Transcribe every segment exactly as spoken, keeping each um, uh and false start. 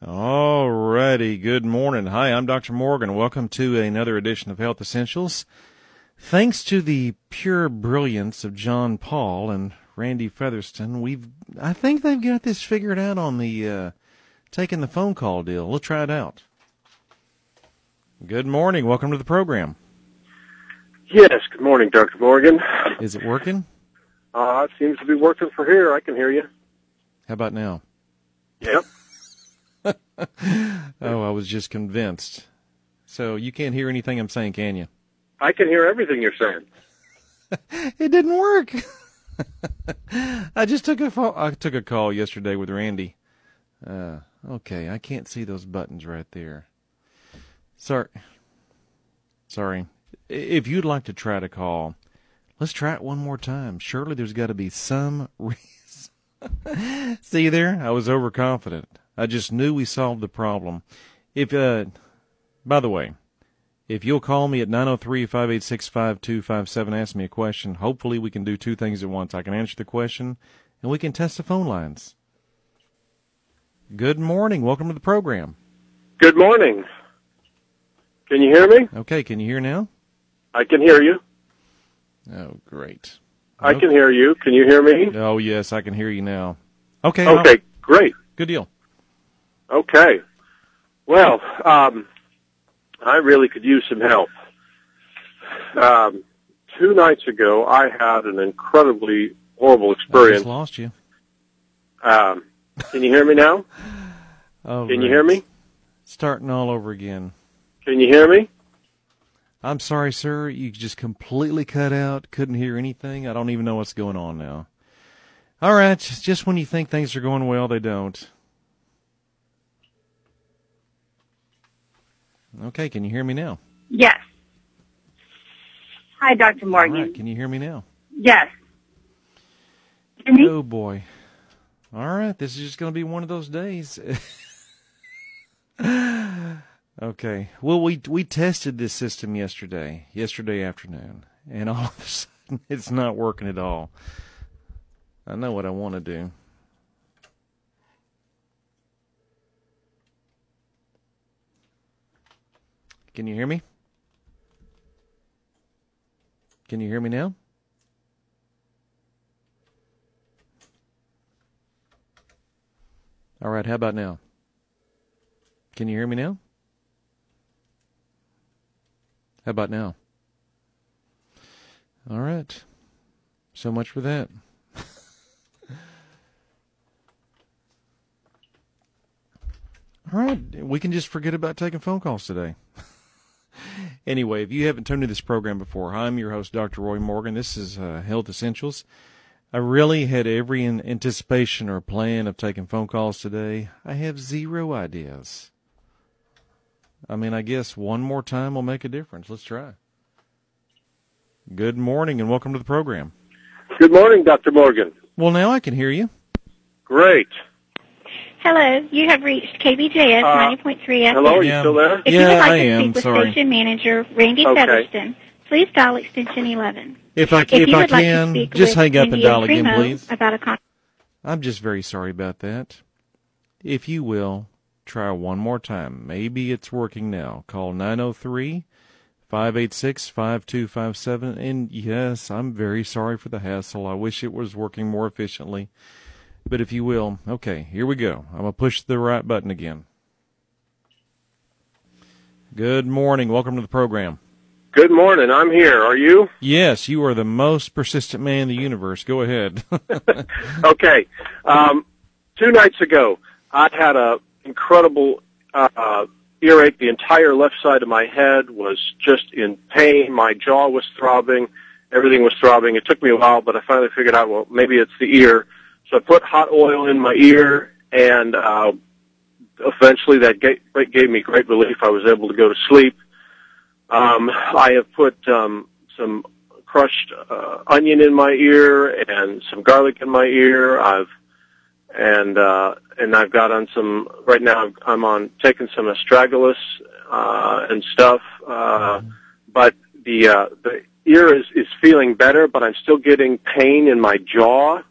All righty. Good morning. Hi, I'm Doctor Morgan. Welcome to another edition of Health Essentials. Thanks to the pure brilliance of John Paul and Randy Featherston, we've I think they've got this figured out on the uh, taking the phone call deal. We'll try it out. Good morning. Welcome to the program. Yes. Good morning, Doctor Morgan. Is it working? Uh, it seems to be working for here. I can hear you. How about now? Yep. Oh, I was just convinced. So you can't hear anything I'm saying, can you? I can hear everything you're saying. It didn't work. I just took a phone, I took a call yesterday with Randy. Uh, okay, I can't see those buttons right there. Sorry. Sorry. If you'd like to try to call, let's try it one more time. Surely there's got to be some reason. See there? I was overconfident. I just knew we solved the problem. If, uh, by the way, if you'll call me at nine oh three, five eight six, five two five seven, ask me a question, hopefully we can do two things at once. I can answer the question, and we can test the phone lines. Good morning. Welcome to the program. Good morning. Can you hear me? Okay, can you hear now? I can hear you. Oh, great. I can hear you. Can you hear me? Oh, yes, I can hear you now. Okay. Okay, I'll... great. Good deal. Okay. Well, um, I really could use some help. Um, two nights ago, I had an incredibly horrible experience. I just lost you. Um, can you hear me now? Oh, can great. you hear me? Starting all over again. Can you hear me? I'm sorry, sir. You just completely cut out. Couldn't hear anything. I don't even know what's going on now. All right. Just when you think things are going well, they don't. Okay. Can you hear me now? Yes. Hi, Doctor Morgan. All right. Can you hear me now? Yes. Oh, boy. All right. This is just going to be one of those days. Okay. Well, we we tested this system yesterday, yesterday afternoon, and all of a sudden it's not working at all. I know what I want to do. Can you hear me? Can you hear me now? All right. How about now? Can you hear me now? How about now? All right. So much for that. All right. We can just forget about taking phone calls today. Anyway, if you haven't tuned to this program before, I'm your host, Doctor Roy Morgan. This is uh, Health Essentials. I really had every in- anticipation or plan of taking phone calls today. I have zero ideas. I mean, I guess one more time will make a difference. Let's try. Good morning and welcome to the program. Good morning, Doctor Morgan. Well, now I can hear you. Great. Hello, you have reached K B J S Uh, ninety point three F M. Hello, are you Yeah. still there? If Yeah, you would like I to am. speak with Sorry. station manager Randy Okay. Featherston, please dial extension eleven. If I, If, if you I would like to can, speak just with hang up and India dial again, Primo please. about a con- I'm just very sorry about that. If you will, try one more time. Maybe it's working now. Call nine oh three, five eight six, five two five seven. And yes, I'm very sorry for the hassle. I wish it was working more efficiently. But if you will, okay, here we go. I'm going to push the right button again. Good morning. Welcome to the program. Good morning. I'm here. Are you? Yes, you are the most persistent man in the universe. Go ahead. Okay. Um, two nights ago, I had a incredible uh, earache. The entire left side of my head was just in pain. My jaw was throbbing. Everything was throbbing. It took me a while, but I finally figured out, well, maybe it's the ear. So I put hot oil in my ear, and uh, eventually that gave, gave me great relief. I was able to go to sleep. Um, I have put um, some crushed uh, onion in my ear and some garlic in my ear. I've and uh, and I've got on some right now. I'm on taking some astragalus uh, and stuff, uh, but the uh, the ear is is feeling better, but I'm still getting pain in my jaw.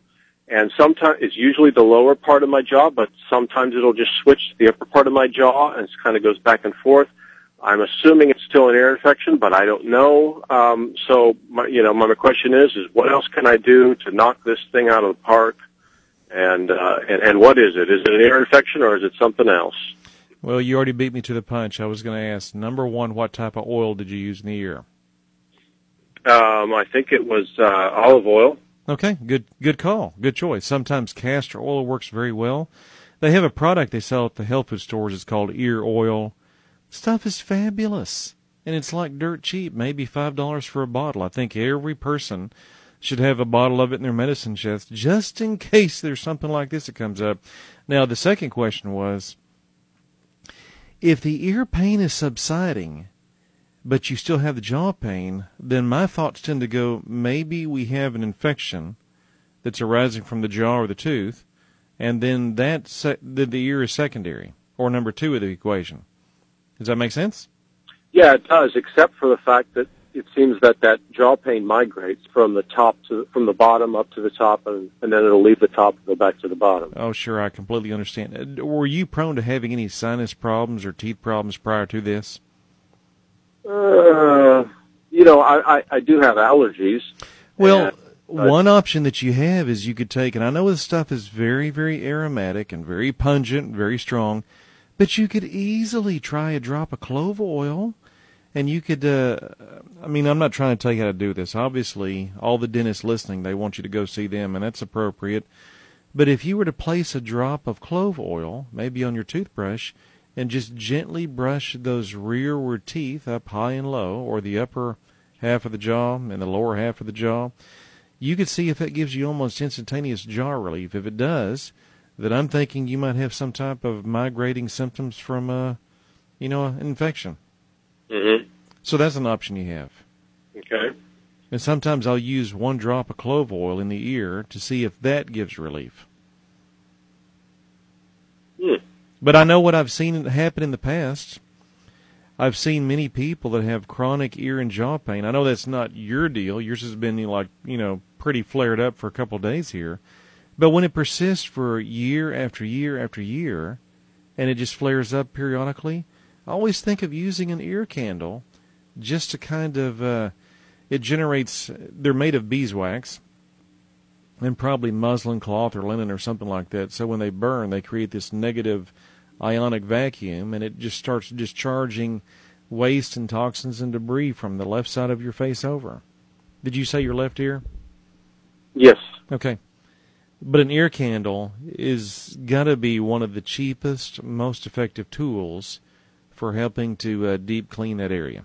and sometimes it's usually the lower part of my jaw, but sometimes it'll just switch to the upper part of my jaw, and it kind of goes back and forth. I'm assuming it's still an ear infection, but I don't know. Um, so, my, you know, my question is, is what else can I do to knock this thing out of the park? And, uh, and, and what is it? Is it an ear infection or is it something else? Well, you already beat me to the punch. I was going to ask, number one, what type of oil did you use in the ear? Um, I think it was uh, olive oil. Okay, good good call. Good choice. Sometimes castor oil works very well. They have a product they sell at the health food stores. It's called ear oil. Stuff is fabulous, and it's like dirt cheap, maybe five dollars for a bottle. I think every person should have a bottle of it in their medicine chest, just in case there's something like this that comes up. Now, the second question was, if the ear pain is subsiding, but you still have the jaw pain, then my thoughts tend to go, maybe we have an infection that's arising from the jaw or the tooth, and then that se- the, the ear is secondary, or number two of the equation. Does that make sense? Yeah, it does, except for the fact that it seems that that jaw pain migrates from the top to from the bottom up to the top, and, and then it'll leave the top and go back to the bottom. Oh, sure, I completely understand. Were you prone to having any sinus problems or teeth problems prior to this? Uh, you know, I, I, I do have allergies. Well, and, uh, one option that you have is you could take, and I know this stuff is very, very aromatic and very pungent, very strong, but you could easily try a drop of clove oil, and you could, uh, I mean, I'm not trying to tell you how to do this. Obviously, all the dentists listening, they want you to go see them, and that's appropriate. But if you were to place a drop of clove oil, maybe on your toothbrush, and just gently brush those rearward teeth up high and low, or the upper half of the jaw and the lower half of the jaw, you could see if that gives you almost instantaneous jaw relief. If it does, then I'm thinking you might have some type of migrating symptoms from, uh, you know, an infection. Mm-hmm. So that's an option you have. Okay. And sometimes I'll use one drop of clove oil in the ear to see if that gives relief. Hmm. But I know what I've seen happen in the past. I've seen many people that have chronic ear and jaw pain. I know that's not your deal. Yours has been, like, you know, pretty flared up for a couple of days here. But when it persists for year after year after year, and it just flares up periodically, I always think of using an ear candle just to kind of, uh, it generates, they're made of beeswax and probably muslin cloth or linen or something like that. So when they burn, they create this negative ionic vacuum, and it just starts discharging waste and toxins and debris from the left side of your face over. Did you say your left ear? Yes. Okay. But an ear candle is got to be one of the cheapest, most effective tools for helping to uh, deep clean that area.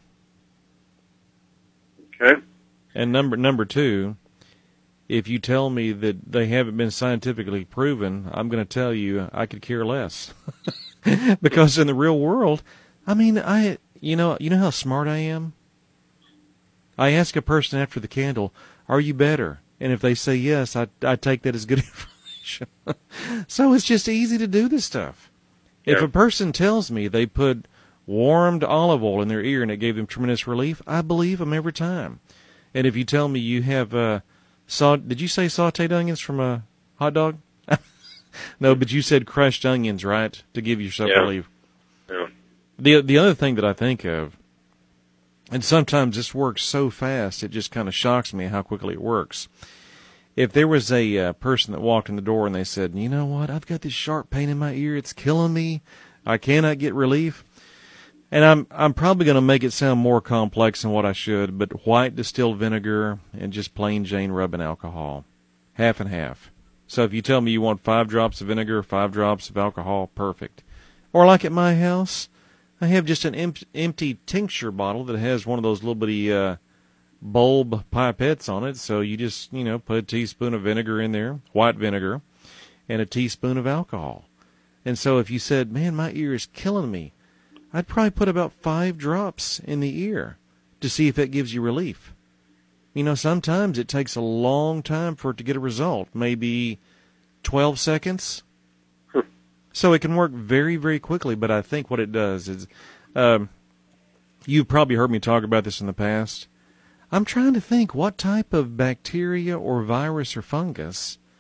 Okay. And number number two, if you tell me that they haven't been scientifically proven, I'm going to tell you I could care less. Because in the real world, I mean, I you know you know how smart I am? I ask a person after the candle, are you better? And if they say yes, I, I take that as good information. So it's just easy to do this stuff. Yeah. If a person tells me they put warmed olive oil in their ear and it gave them tremendous relief, I believe them every time. And if you tell me you have, uh, saw, did you say sauteed onions from a hot dog? No, but you said crushed onions, right, to give yourself Yeah. relief. Yeah. The the other thing that I think of, and sometimes this works so fast, it just kind of shocks me how quickly it works. If there was a uh, person that walked in the door and they said, you know what, I've got this sharp pain in my ear, it's killing me, I cannot get relief. And I'm I'm probably going to make it sound more complex than what I should, but white distilled vinegar and just plain Jane rubbing alcohol, half and half. So if you tell me you want five drops of vinegar, five drops of alcohol, perfect. Or like at my house, I have just an em- empty tincture bottle that has one of those little bitty uh, bulb pipettes on it. So you just, you know, put a teaspoon of vinegar in there, white vinegar, and a teaspoon of alcohol. And so if you said, man, my ear is killing me, I'd probably put about five drops in the ear to see if that gives you relief. You know, sometimes it takes a long time for it to get a result, maybe twelve seconds. So it can work very, very quickly, but I think what it does is, um, you've probably heard me talk about this in the past. I'm trying to think what type of bacteria or virus or fungus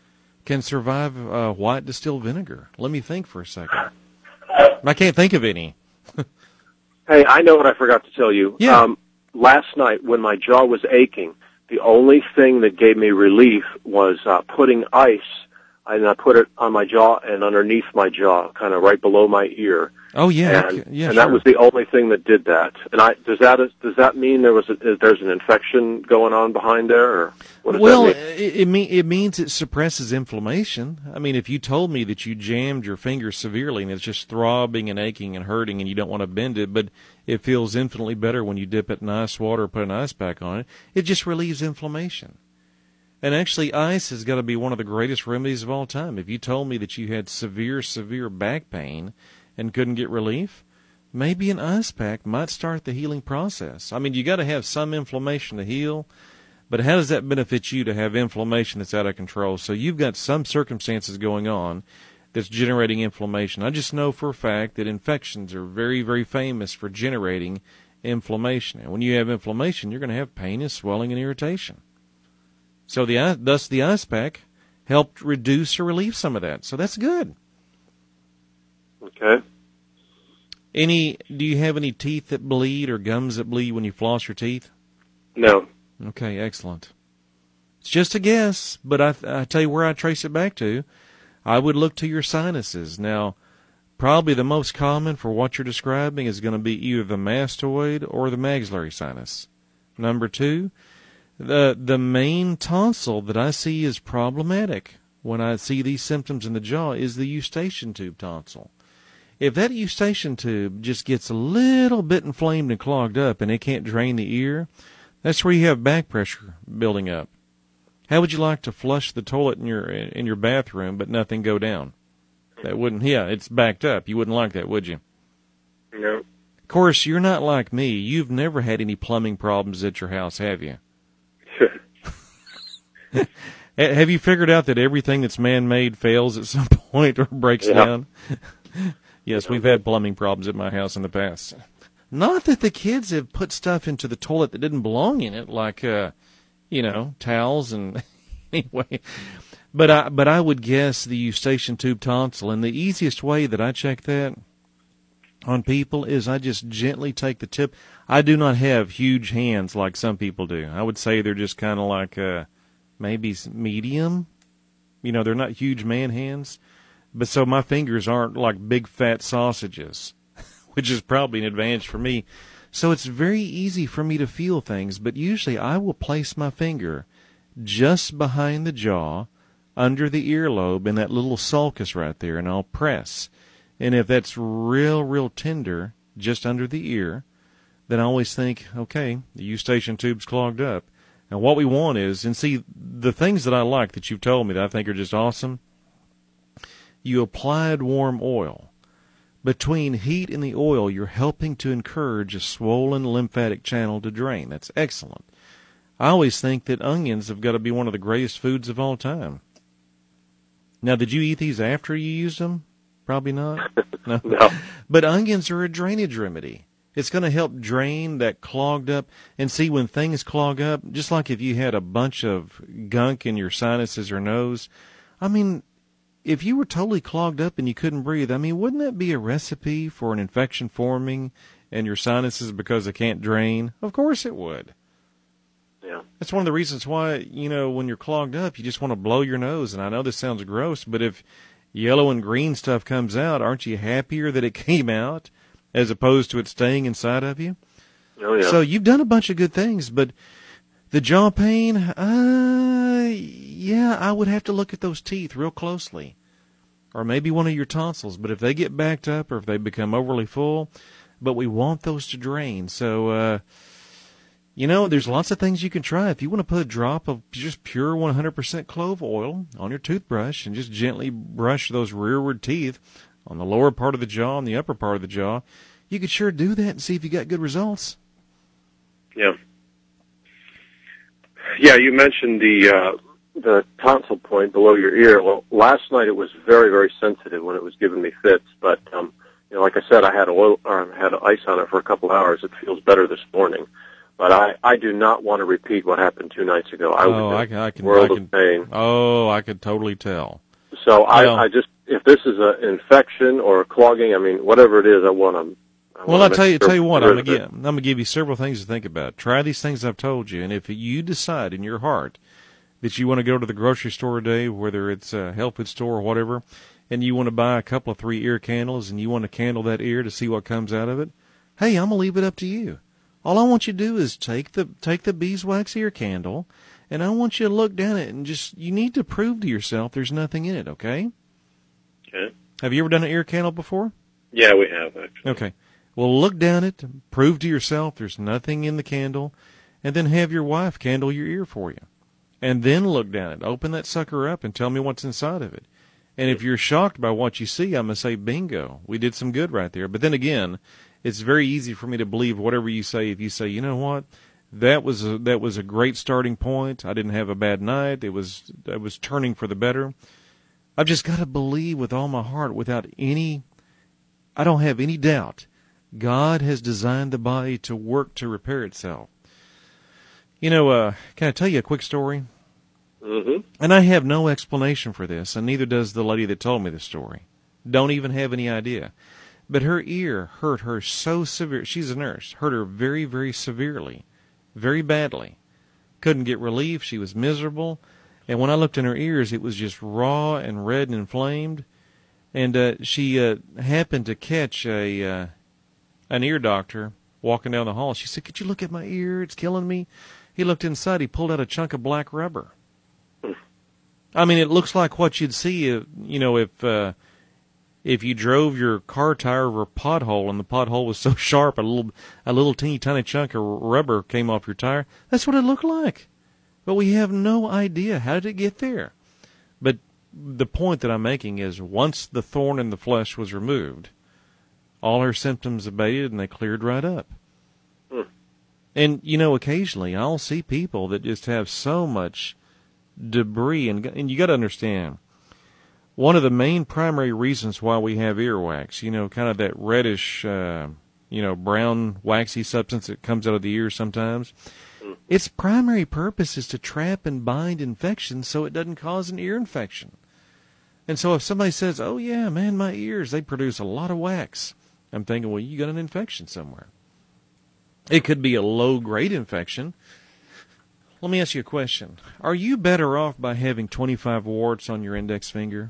can survive uh, white distilled vinegar? Let me think for a second. I can't think of any. Hey, I know what I forgot to tell you. Yeah. Um, last night when my jaw was aching, the only thing that gave me relief was uh, putting ice, and I put it on my jaw and underneath my jaw, kind of right below my ear. Oh yeah, and, yeah, and sure. that was the only thing that did that. And I does that does that mean there was a, there's an infection going on behind there, or what does well, that mean? it, it mean it means it suppresses inflammation. I mean, if you told me that you jammed your finger severely and it's just throbbing and aching and hurting, and you don't want to bend it, but it feels infinitely better when you dip it in ice water or put an ice pack on it, it just relieves inflammation. And actually, ice has got to be one of the greatest remedies of all time. If you told me that you had severe, severe back pain and couldn't get relief, maybe an ice pack might start the healing process. I mean, you got to have some inflammation to heal, but how does that benefit you to have inflammation that's out of control? So you've got some circumstances going on that's generating inflammation. I just know for a fact that infections are very, very famous for generating inflammation. And when you have inflammation, you're going to have pain and swelling and irritation. So the thus the ice pack helped reduce or relieve some of that. So that's good. Okay. Any? Do you have any teeth that bleed or gums that bleed when you floss your teeth? No. Okay, excellent. It's just a guess, but I, I tell you where I trace it back to. I would look to your sinuses. Now, probably the most common for what you're describing is going to be either the mastoid or the maxillary sinus. Number two, the the main tonsil that I see is problematic when I see these symptoms in the jaw is the eustachian tube tonsil. If that eustachian tube just gets a little bit inflamed and clogged up and it can't drain the ear, that's where you have back pressure building up. How would you like to flush the toilet in your in your bathroom but nothing go down? That wouldn't, yeah, it's backed up. You wouldn't like that, would you? No. Of course, you're not like me. You've never had any plumbing problems at your house, have you? Have you figured out that everything that's man-made fails at some point or breaks yeah. down? Yes, we've had plumbing problems at my house in the past. Not that the kids have put stuff into the toilet that didn't belong in it, like, uh, you know, towels and anyway. But I, but I would guess the eustachian tube tonsil, and the easiest way that I check that on people is I just gently take the tip. I do not have huge hands like some people do. I would say they're just kind of like uh, maybe medium. You know, they're not huge man hands. But so my fingers aren't like big fat sausages, which is probably an advantage for me. So it's very easy for me to feel things, but usually I will place my finger just behind the jaw, under the earlobe, in that little sulcus right there, and I'll press. And if that's real, real tender, just under the ear, then I always think, okay, the eustachian tube's clogged up. And what we want is, and see, the things that I like that you've told me that I think are just awesome, you applied warm oil. Between heat and the oil, you're helping to encourage a swollen lymphatic channel to drain. That's excellent. I always think that onions have got to be one of the greatest foods of all time. Now, did you eat these after you used them? Probably not. No. No. But onions are a drainage remedy. It's going to help drain that clogged up. And see, when things clog up, just like if you had a bunch of gunk in your sinuses or nose, I mean, if you were totally clogged up and you couldn't breathe, I mean, wouldn't that be a recipe for an infection forming in your sinuses because they can't drain? Of course it would. Yeah. That's one of the reasons why, you know, when you're clogged up, you just want to blow your nose. And I know this sounds gross, but if yellow and green stuff comes out, aren't you happier that it came out as opposed to it staying inside of you? Oh, yeah. So you've done a bunch of good things, but the jaw pain, uh, yeah, I would have to look at those teeth real closely. Or maybe one of your tonsils. But if they get backed up or if they become overly full, but we want those to drain. So, uh, you know, there's lots of things you can try. If you want to put a drop of just pure one hundred percent clove oil on your toothbrush and just gently brush those rearward teeth on the lower part of the jaw and the upper part of the jaw, you could sure do that and see if you got good results. Yeah. Yeah, you mentioned the uh, the tonsil point below your ear. Well, last night it was very, very sensitive when it was giving me fits. But um, you know, like I said, I had oil or I had ice on it for a couple hours. It feels better this morning. But I, I do not want to repeat what happened two nights ago. I oh, was I in can, I can, a world I can, of pain. Oh, I could totally tell. So I, Well, I just, if this is an infection or a clogging, I mean, whatever it is, I want to. I well, wanna I'll make tell you, sure tell you what, we're I'm rid gonna of give, it. I'm gonna give you several things to think about. Try these things I've told you, and if you decide in your heart that you want to go to the grocery store today, whether it's a health food store or whatever, and you want to buy a couple of three ear candles, and you want to candle that ear to see what comes out of it, hey, I'm gonna leave it up to you. All I want you to do is take the take the beeswax ear candle, and I want you to look down it and just, you need to prove to yourself there's nothing in it, okay? Okay. Have you ever done an ear candle before? Yeah, we have, actually. Okay. Well, look down it, prove to yourself there's nothing in the candle, and then have your wife candle your ear for you. And then look down it. Open that sucker up and tell me what's inside of it. And if you're shocked by what you see, I'm going to say, bingo, we did some good right there. But then again, it's very easy for me to believe whatever you say. If you say, you know what, that was a, that was a great starting point. I didn't have a bad night. It was I was turning for the better. I've just got to believe with all my heart, without any, I don't have any doubt, God has designed the body to work to repair itself. You know, uh, can I tell you a quick story? Mm-hmm. And I have no explanation for this, and neither does the lady that told me the story. Don't even have any idea. But her ear hurt her so severe. She's a nurse. Hurt her very, very severely, very badly. Couldn't get relief. She was miserable. And when I looked in her ears, it was just raw and red and inflamed. And uh, she uh, happened to catch a uh, an ear doctor walking down the hall. She said, "Could you look at my ear? It's killing me." He looked inside. He pulled out a chunk of black rubber. I mean, it looks like what you'd see, if, you know, if uh, if you drove your car tire over a pothole and the pothole was so sharp, a little a little teeny tiny chunk of rubber came off your tire. That's what it looked like. But we have no idea. How did it get there? But the point that I'm making is, once the thorn in the flesh was removed, all her symptoms abated and they cleared right up. Hmm. And, you know, occasionally I'll see people that just have so much debris, and, and you got to understand, one of the main primary reasons why we have earwax, you know, kind of that reddish, uh, you know, brown waxy substance that comes out of the ear sometimes, its primary purpose is to trap and bind infections so it doesn't cause an ear infection. And so if somebody says, "Oh yeah, man, my ears, they produce a lot of wax," I'm thinking, well, you got an infection somewhere. It could be a low-grade infection. Let me ask you a question. Are you better off by having twenty-five warts on your index finger?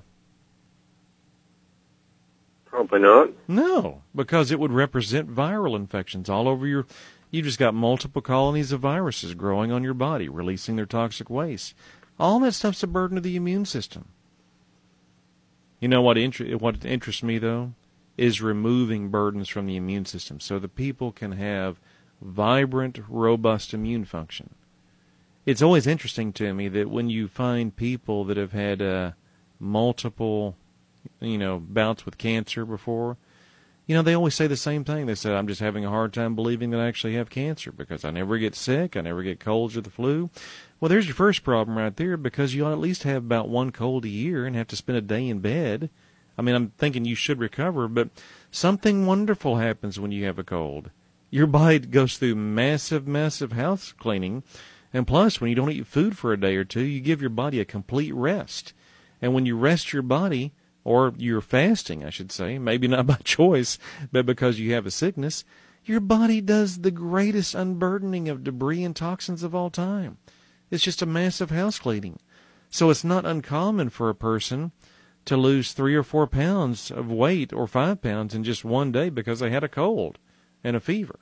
Probably not. No, because it would represent viral infections all over your... You just got multiple colonies of viruses growing on your body, releasing their toxic waste. All that stuff's a burden to the immune system. You know what, inter- what interests me, though, is removing burdens from the immune system so that people can have vibrant, robust immune function. It's always interesting to me that when you find people that have had uh, multiple, you know, bouts with cancer before, you know, they always say the same thing. They say, "I'm just having a hard time believing that I actually have cancer because I never get sick, I never get colds or the flu." Well, there's your first problem right there, because you ought at least have about one cold a year and have to spend a day in bed. I mean, I'm thinking you should recover, but something wonderful happens when you have a cold. Your body goes through massive, massive house cleaning. And plus, when you don't eat food for a day or two, you give your body a complete rest. And when you rest your body, or you're fasting, I should say, maybe not by choice, but because you have a sickness, your body does the greatest unburdening of debris and toxins of all time. It's just a massive house cleaning. So it's not uncommon for a person to lose three or four pounds of weight or five pounds in just one day because they had a cold and a fever.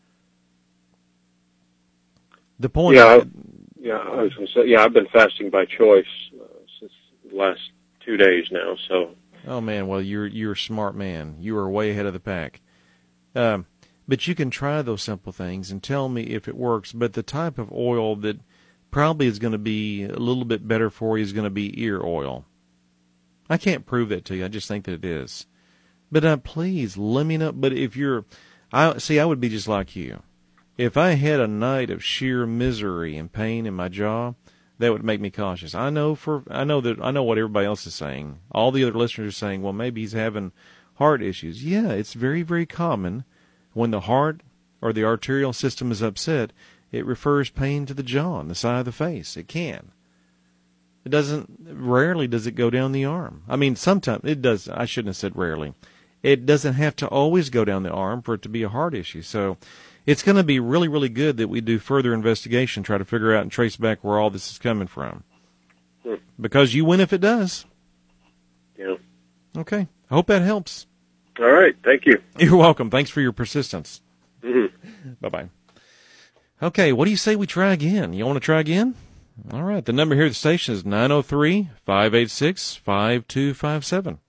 The point Yeah, is, I, yeah, I was going to say, yeah, I've been fasting by choice uh, since the last two days now. So, oh man, well you're you're a smart man. You are way ahead of the pack. Um, but you can try those simple things and tell me if it works. But the type of oil that probably is going to be a little bit better for you is going to be ear oil. I can't prove that to you. I just think that it is. But uh, please let me know. But if you're, I see, I would be just like you. If I had a night of sheer misery and pain in my jaw, that would make me cautious. I know for I know that I know what everybody else is saying. All the other listeners are saying, well, maybe he's having heart issues. Yeah, it's very, very common when the heart or the arterial system is upset, it refers pain to the jaw and the side of the face. It can. It doesn't, rarely does it go down the arm. I mean, sometimes it does. I shouldn't have said rarely. It doesn't have to always go down the arm for it to be a heart issue. So it's going to be really, really good that we do further investigation, try to figure out and trace back where all this is coming from. Hmm. Because you win if it does. Yeah. Okay. I hope that helps. All right. Thank you. You're welcome. Thanks for your persistence. Mm-hmm. Bye-bye. Okay, what do you say we try again? You want to try again? All right, the number here at the station is nine oh three, five eight six, five two five seven.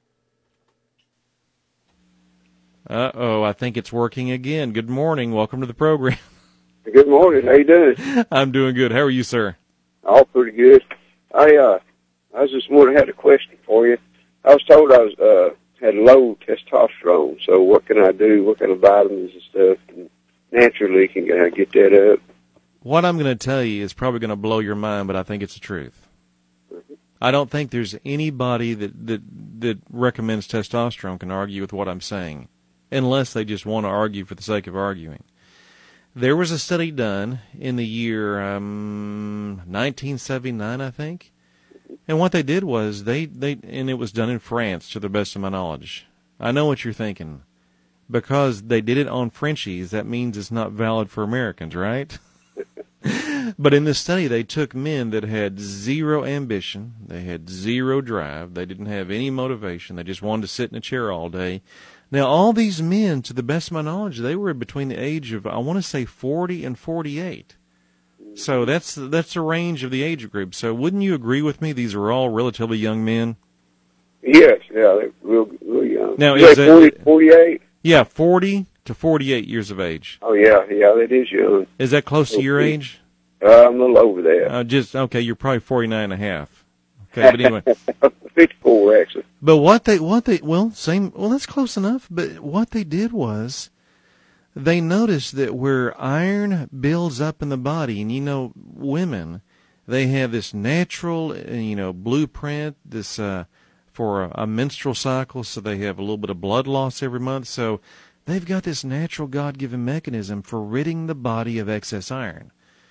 Uh-oh, I think it's working again. Good morning. Welcome to the program. Good morning. How you doing? I'm doing good. How are you, sir? All pretty good. I uh, I was just wondering, had a question for you. I was told I was uh had low testosterone. So what can I do? What kind of vitamins and stuff? And naturally, can I get that up? What I'm going to tell you is probably going to blow your mind, but I think it's the truth. Mm-hmm. I don't think there's anybody that, that that recommends testosterone can argue with what I'm saying, unless they just want to argue for the sake of arguing. There was a study done in the year um, nineteen seventy-nine, I think, and what they did was they, they and it was done in France, to the best of my knowledge. I know what you're thinking. Because they did it on Frenchies, that means it's not valid for Americans, right? But in this study, they took men that had zero ambition, they had zero drive, they didn't have any motivation, they just wanted to sit in a chair all day. Now, all these men, to the best of my knowledge, they were between the age of, I want to say, forty and forty-eight. So that's that's the range of the age group. So wouldn't you agree with me? These are all relatively young men. Yes, yeah, they're real, real young. Now, you is say it forty, forty-eight? Yeah, forty to forty-eight years of age. Oh yeah, yeah, that is young. Is that close to your age? Uh, I'm a little over there. Uh, just okay. You're probably forty-nine and a half. Okay, but anyway, fifty-four actually. But what they what they well same well that's close enough. But what they did was they noticed that where iron builds up in the body, and you know, women, they have this natural you know blueprint this uh, for a, a menstrual cycle, so they have a little bit of blood loss every month. So they've got this natural God-given mechanism for ridding the body of excess iron.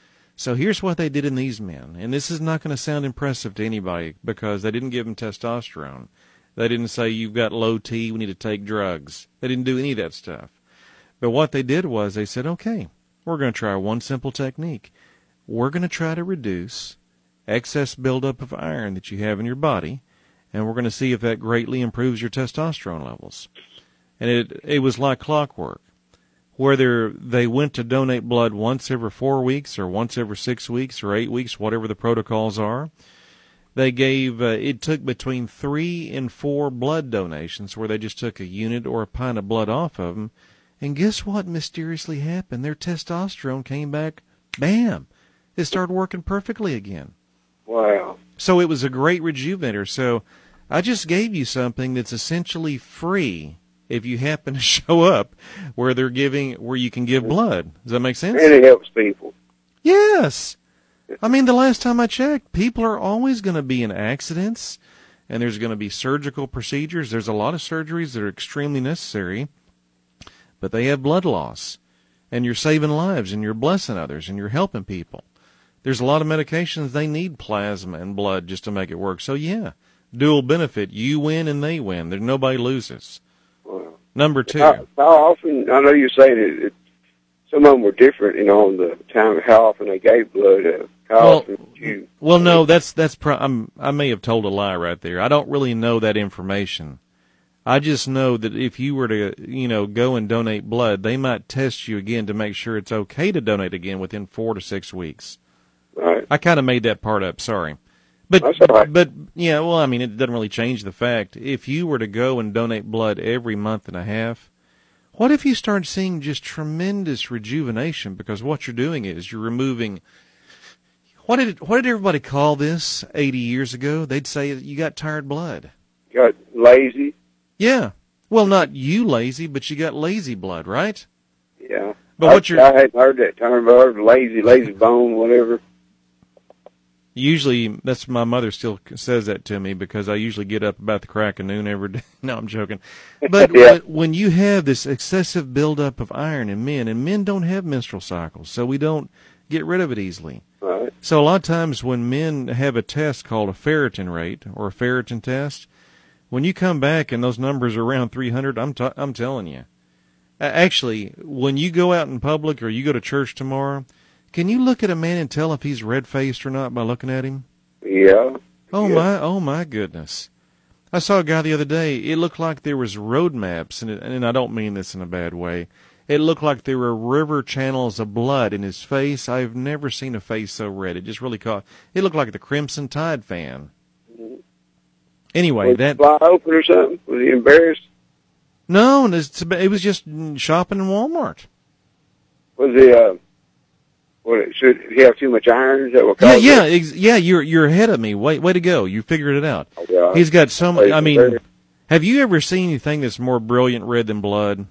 So here's what they did in these men, and this is not going to sound impressive to anybody because they didn't give them testosterone. They didn't say, you've got low T, we need to take drugs. They didn't do any of that stuff. But what they did was they said, okay, we're going to try one simple technique. We're going to try to reduce excess buildup of iron that you have in your body, and we're going to see if that greatly improves your testosterone levels. And it it was like clockwork. Whether they went to donate blood once every four weeks or once every six weeks or eight weeks, whatever the protocols are, they gave, uh, it took between three and four blood donations where they just took a unit or a pint of blood off of them. And guess what mysteriously happened? Their testosterone came back, bam, it started working perfectly again. Wow. So it was a great rejuvenator. So I just gave you something that's essentially free if you happen to show up where they're giving, where you can give blood. Does that make sense? And it helps people. Yes. I mean, the last time I checked, people are always going to be in accidents, and there's going to be surgical procedures. There's a lot of surgeries that are extremely necessary, but they have blood loss, and you're saving lives, and you're blessing others, and you're helping people. There's a lot of medications, they need plasma and blood just to make it work. So, yeah, dual benefit. You win and they win. There's nobody loses. Wow. Number two. How, how often, I know you're saying it, it, some of them were different, you know, on the time, how often they gave blood. Uh, how well, often did you? Well, no, that's, that's pro- I'm, I may have told a lie right there. I don't really know that information. I just know that if you were to, you know, go and donate blood, they might test you again to make sure it's okay to donate again within four to six weeks. Right. I kind of made that part up, sorry. But, That's all right. but, yeah, well, I mean, it doesn't really change the fact. If you were to go and donate blood every month and a half, what if you start seeing just tremendous rejuvenation? Because what you're doing is you're removing, what did what did everybody call this eighty years ago? They'd say that you got tired blood. Got lazy. Yeah. Well, not you lazy, but you got lazy blood, right? Yeah. But I, what you're, I hadn't heard that term, but I heard lazy, lazy bone, whatever. Usually, that's my mother still says that to me because I usually get up about the crack of noon every day. No, I'm joking. But Yeah. when, when you have this excessive buildup of iron in men, and men don't have menstrual cycles, so we don't get rid of it easily. Right. So a lot of times when men have a test called a ferritin rate or a ferritin test, when you come back and those numbers are around three hundred, I'm t- I'm telling you. Actually, when you go out in public or you go to church tomorrow, can you look at a man and tell if he's red-faced or not by looking at him? Yeah. Oh, yeah. my, oh, my goodness. I saw a guy the other day. It looked like there was road maps, and, it, and I don't mean this in a bad way. It looked like there were river channels of blood in his face. I've never seen a face so red. It just really caught. It looked like the Crimson Tide fan. Mm-hmm. Anyway, was that. the fly open or something? Was he embarrassed? No, it was just shopping in Walmart. Was he, uh, what, should he have too much iron? Is that what Yeah, caused yeah, it? ex- yeah. You're you're ahead of me. Way way to go. You figured it out. Oh, yeah. He's got so much. I mean, Embarrassed. have you ever seen anything that's more brilliant red than blood?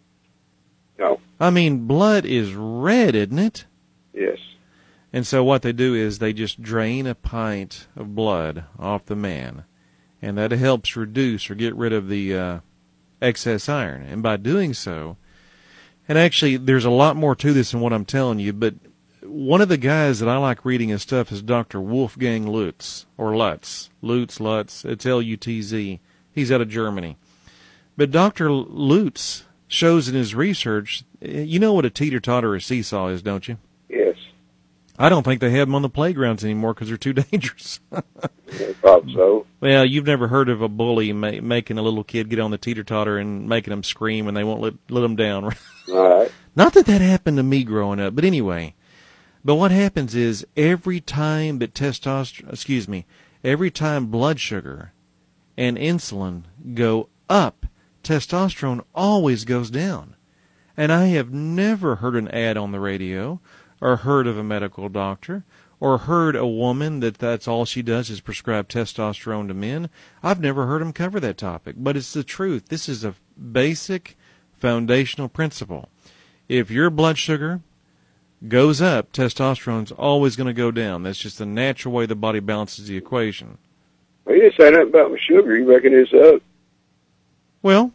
No. I mean, blood is red, isn't it? Yes. And so what they do is they just drain a pint of blood off the man, and that helps reduce or get rid of the uh, excess iron. And by doing so, and actually there's a lot more to this than what I'm telling you, but one of the guys that I like reading his stuff is Doctor Wolfgang Lutz, or Lutz. Lutz, Lutz, it's L U T Z. He's out of Germany. But Doctor Lutz shows in his research, you know what a teeter-totter or seesaw is, don't you? Yes. I don't think they have them on the playgrounds anymore because they're too dangerous. I thought so. Well, you've never heard of a bully ma- making a little kid get on the teeter-totter and making them scream and they won't let, let them down. All right. Not that that happened to me growing up, but anyway. But what happens is every time that testosterone, excuse me, every time blood sugar and insulin go up, testosterone always goes down. And I have never heard an ad on the radio or heard of a medical doctor or heard a woman that that's all she does is prescribe testosterone to men. I've never heard them cover that topic, but it's the truth. This is a basic foundational principle. If your blood sugar goes up, testosterone's always going to go down. That's just the natural way the body balances the equation. Well, you didn't say nothing about my sugar. You making this up? Well,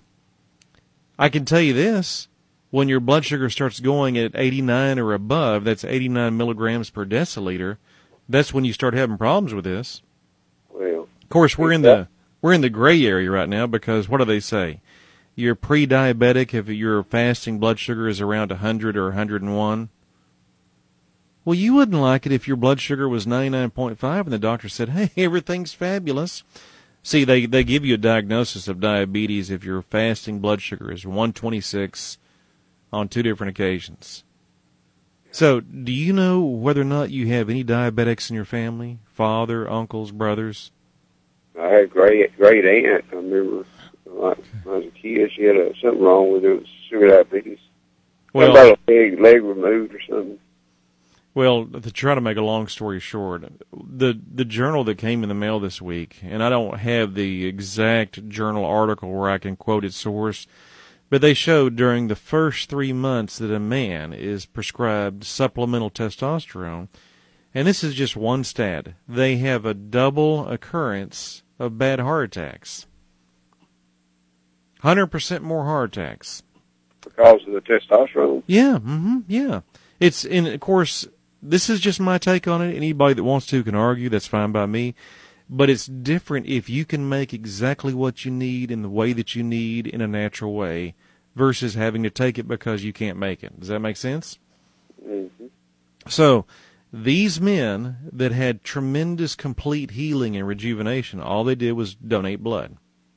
I can tell you this. When your blood sugar starts going at eighty-nine or above, that's eighty-nine milligrams per deciliter, that's when you start having problems with this. Well, of course, we're in the we're in the gray area right now because what do they say? You're pre-diabetic if your fasting blood sugar is around one hundred or one hundred one. Well, you wouldn't like it if your blood sugar was ninety-nine point five and the doctor said, hey, everything's fabulous. See, they, they give you a diagnosis of diabetes if your fasting blood sugar is one twenty-six on two different occasions. So, do you know whether or not you have any diabetics in your family? Father, uncles, brothers? I had a great, great aunt. I remember like, when I was a kid, she had a, something wrong with her. It was sugar diabetes. Well, about a leg, leg removed or something. Well, to try to make a long story short, the the journal that came in the mail this week, and I don't have the exact journal article where I can quote its source, but they showed during the first three months that a man is prescribed supplemental testosterone, and this is just one stat, they have a double occurrence of bad heart attacks. one hundred percent more heart attacks. Because of the testosterone? Yeah, mm-hmm, yeah. It's, and of course, this is just my take on it. Anybody that wants to can argue. That's fine by me. But it's different if you can make exactly what you need in the way that you need in a natural way versus having to take it because you can't make it. Does that make sense? Mm-hmm. So these men that had tremendous complete healing and rejuvenation, all they did was donate blood.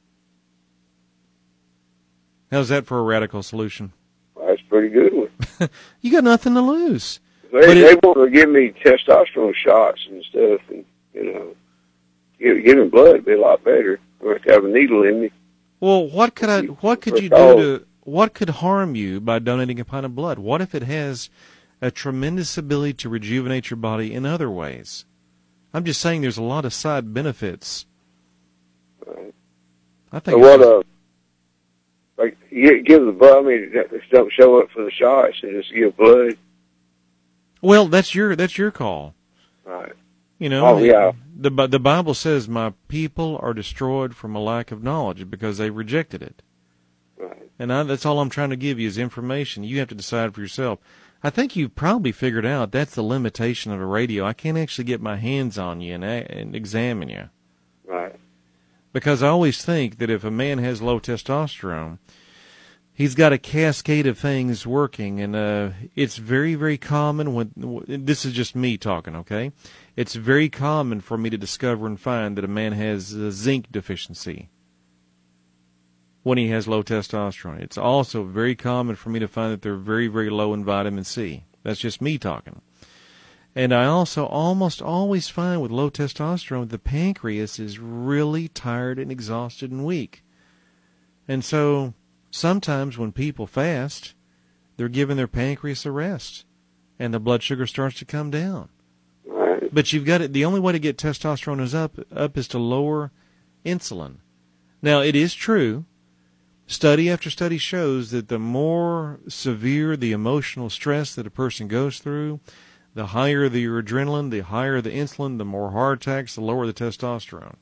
How's that for a radical solution? Well, that's a pretty good one. You got nothing to lose. They, But it- they want to give me testosterone shots and stuff, and, you know, give, giving blood would be a lot better. I have to have a needle in me. Well, what could I? What could you do to? What could harm you by donating a pint of blood? What if it has a tremendous ability to rejuvenate your body in other ways? I'm just saying, there's a lot of side benefits. Right. I think. So what? it's- Uh, like you give the blood. I mean, just don't show up for the shots and just give blood. Well, that's your that's your call. Right. You know, Oh, yeah. the the Bible says, "My people are destroyed from a lack of knowledge," because they rejected it. Right. And I, that's all I'm trying to give you is information. You have to decide for yourself. I think you've probably figured out that's the limitation of a radio. I can't actually get my hands on you and, and examine you. Right. Because I always think that if a man has low testosterone, he's got a cascade of things working, and uh, it's very, very common when, this is just me talking, okay? It's very common for me to discover and find that a man has a zinc deficiency when he has low testosterone. It's also very common for me to find that they're very, very low in vitamin C. That's just me talking. And I also almost always find with low testosterone the pancreas is really tired and exhausted and weak. And so sometimes when people fast, they're giving their pancreas a rest, and the blood sugar starts to come down. Right. But you've got it. The only way to get testosterone is up, up is to lower insulin. Now, it is true. Study after study shows that the more severe the emotional stress that a person goes through, the higher the adrenaline, the higher the insulin, the more heart attacks, the lower the testosterone.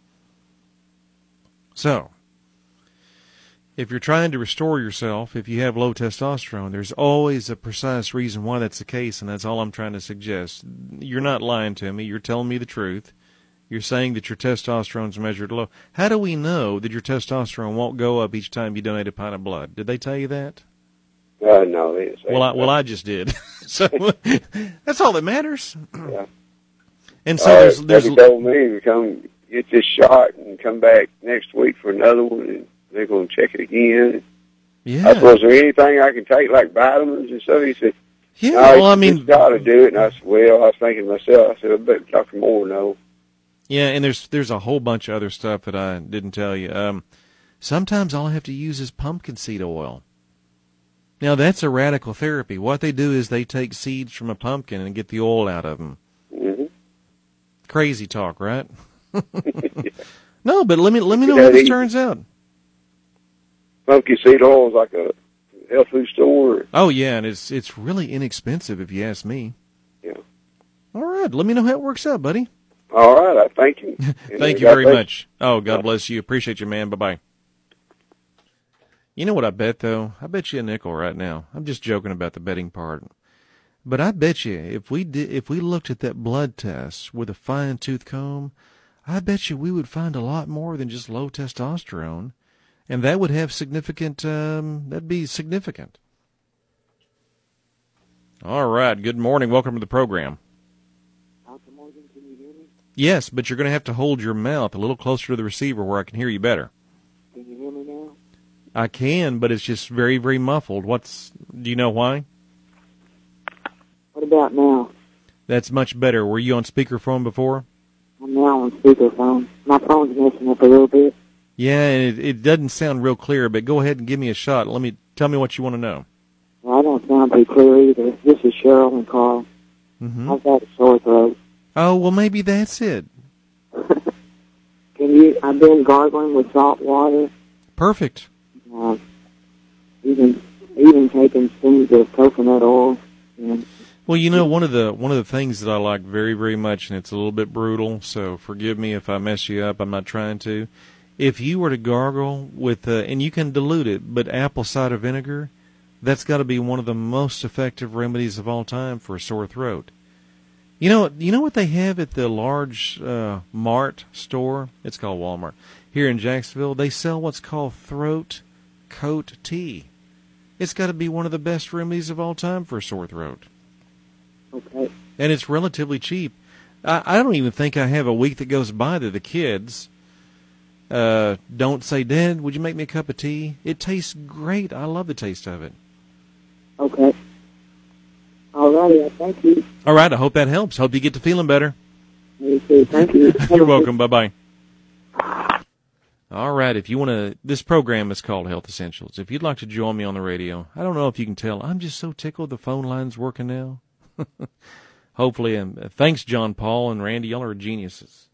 So, if you're trying to restore yourself, if you have low testosterone, there's always a precise reason why that's the case, and that's all I'm trying to suggest. You're not lying to me. You're telling me the truth. You're saying that your testosterone's measured low. How do we know that your testosterone won't go up each time you donate a pint of blood? Did they tell you that? Uh, no, they didn't say Well, I, that. well, I just did. So that's all that matters. Yeah. And so uh, there's, there's they told me to come get this shot and come back next week for another one, and they're going to check it again. yeah, I said, was there anything I can take, like vitamins and stuff? He said, yeah. no, Well, you I mean, just got to do it. And I said, well, I was thinking to myself, I said, I bet Doctor Moore know. yeah, and there's there's a whole bunch of other stuff that I didn't tell you. Um, sometimes all I have to use is pumpkin seed oil. Now, that's a radical therapy. What they do is they take seeds from a pumpkin and get the oil out of them. Mm-hmm. Crazy talk, right? No, but let me let me know how this turns out. Pumpkin seed oil is like a health food store. Oh yeah, and it's it's really inexpensive if you ask me. Yeah. All right, let me know how it works out, buddy. All right, I thank you. Thank you very much. Oh, God bless you. Appreciate you, man. Bye bye. You know what I bet though? I bet you a nickel right now. I'm just joking about the betting part. But I bet you if we did, if we looked at that blood test with a fine tooth comb, I bet you we would find a lot more than just low testosterone, and that would have significant. Um, that'd be significant. All right. Good morning. Welcome to the program. Doctor Morgan, can you hear me? Yes, but you're going to have to hold your mouth a little closer to the receiver where I can hear you better. Can you hear me now? I can, but it's just very, very muffled. What's? Do you know why? What about now? That's much better. Were you on speakerphone before? I'm now on speakerphone. My phone's messing up a little bit. Yeah, and it, it doesn't sound real clear, but go ahead and give me a shot. Let me tell me what you want to know. Well, I don't sound too clear either. This is Cheryl and Carl. Mm-hmm. I've got a sore throat. Oh, well, maybe that's it. Can you? I've been gargling with salt water. Perfect. Uh, even even taking spoons of coconut oil. And Well, you know, one of the one of the things that I like very, very much, and it's a little bit brutal, so forgive me if I mess you up. I'm not trying to. If you were to gargle with, uh, and you can dilute it, but apple cider vinegar, that's got to be one of the most effective remedies of all time for a sore throat. You know, you know what they have at the large uh, Mart store? It's called Walmart. Here in Jacksonville, they sell what's called throat coat tea. It's got to be one of the best remedies of all time for a sore throat. okay. And it's relatively cheap. I, I don't even think I have a week that goes by that the kids uh, don't say, Dad, would you make me a cup of tea? It tastes great. I love the taste of it. Okay. All righty. Thank you. All right, I hope that helps. Hope you get to feeling better. You too. Thank you. You're welcome. Bye-bye. All right, if you want to, this program is called Health Essentials. If you'd like to join me on the radio, I don't know if you can tell, I'm just so tickled the phone line's working now. Hopefully, um, thanks, John Paul and Randy. Y'all are geniuses.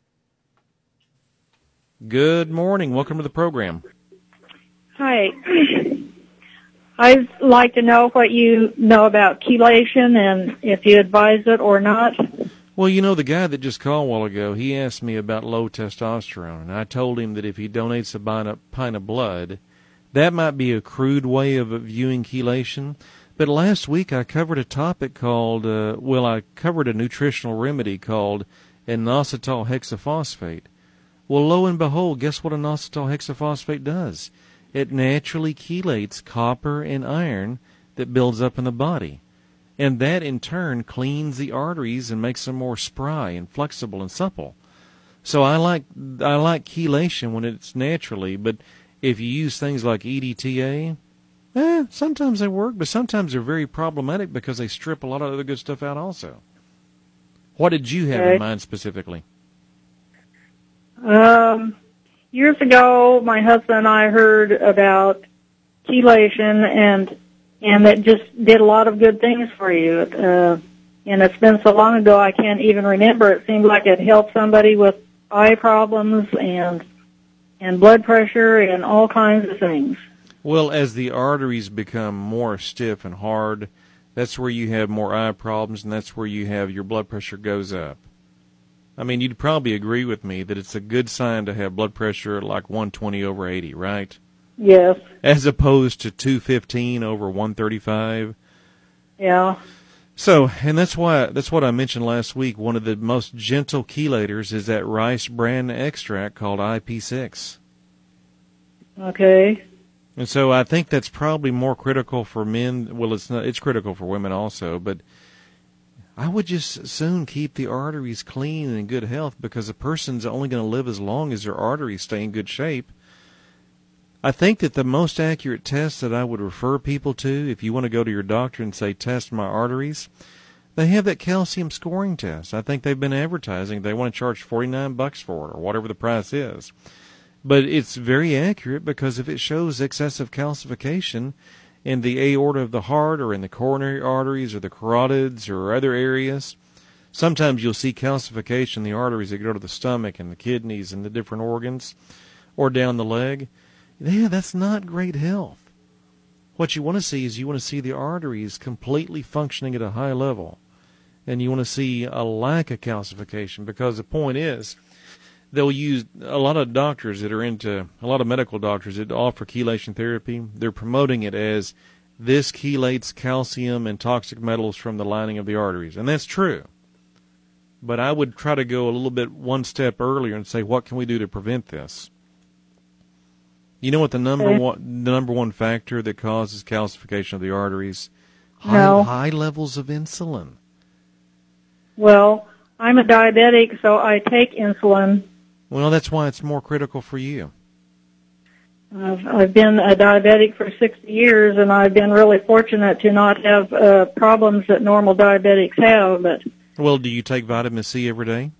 Good morning. Welcome to the program. Hi. I'd like to know what you know about chelation and if you advise it or not. Well, you know, the guy that just called a while ago, he asked me about low testosterone, and I told him that if he donates a pint of, pint of blood, that might be a crude way of viewing chelation. But last week I covered a topic called, uh, well, I covered a nutritional remedy called inositol hexaphosphate. Well, lo and behold, guess what inositol hexaphosphate does? It naturally chelates copper and iron that builds up in the body. And that, in turn, cleans the arteries and makes them more spry and flexible and supple. So I like I like chelation when it's naturally, but if you use things like E D T A, eh, sometimes they work, but sometimes they're very problematic because they strip a lot of other good stuff out also. What did you have Okay. in mind specifically? Um, years ago, my husband and I heard about chelation, and and it just did a lot of good things for you. Uh, and it's been so long ago, I can't even remember. It seemed like it helped somebody with eye problems and and blood pressure and all kinds of things. Well, as the arteries become more stiff and hard, that's where you have more eye problems, and that's where you have your blood pressure goes up. I mean, you'd probably agree with me that it's a good sign to have blood pressure like one twenty over eighty, right? Yes. As opposed to two fifteen over one thirty-five. Yeah. So, and that's why that's what I mentioned last week. One of the most gentle chelators is that rice bran extract called I P six. Okay. And so I think that's probably more critical for men. Well, it's not, it's critical for women also, but I would just soon keep the arteries clean and in good health, because a person's only going to live as long as their arteries stay in good shape. I think that the most accurate test that I would refer people to, if you want to go to your doctor and say, test my arteries, they have that calcium scoring test. I think they've been advertising. They want to charge forty-nine bucks for it, or whatever the price is. But it's very accurate, because if it shows excessive calcification in the aorta of the heart or in the coronary arteries or the carotids or other areas, sometimes you'll see calcification in the arteries that go to the stomach and the kidneys and the different organs, or down the leg. Yeah, that's not great health. What you want to see is you want to see the arteries completely functioning at a high level. And you want to see a lack of calcification, because the point is, they'll use a lot of doctors that are into, a lot of medical doctors that offer chelation therapy. They're promoting it as this chelates calcium and toxic metals from the lining of the arteries. And that's true. But I would try to go a little bit one step earlier and say, what can we do to prevent this? You know what the number Okay. one the number one factor that causes calcification of the arteries? High, No. high levels of insulin. Well, I'm a diabetic, so I take insulin. Well, that's why it's more critical for you. I've, I've been a diabetic for sixty years, and I've been really fortunate to not have uh, problems that normal diabetics have. But Well, do you take vitamin C every day?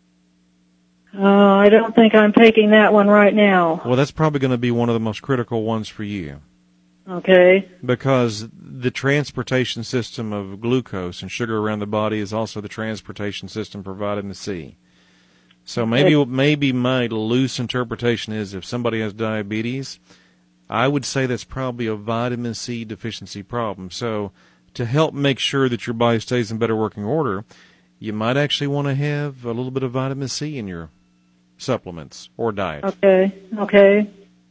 uh, I don't think I'm taking that one right now. Well, that's probably going to be one of the most critical ones for you, Okay. because the transportation system of glucose and sugar around the body is also the transportation system for vitamin C. So maybe maybe my loose interpretation is, if somebody has diabetes, I would say that's probably a vitamin C deficiency problem. So to help make sure that your body stays in better working order, you might actually want to have a little bit of vitamin C in your supplements or diet. Okay. Okay.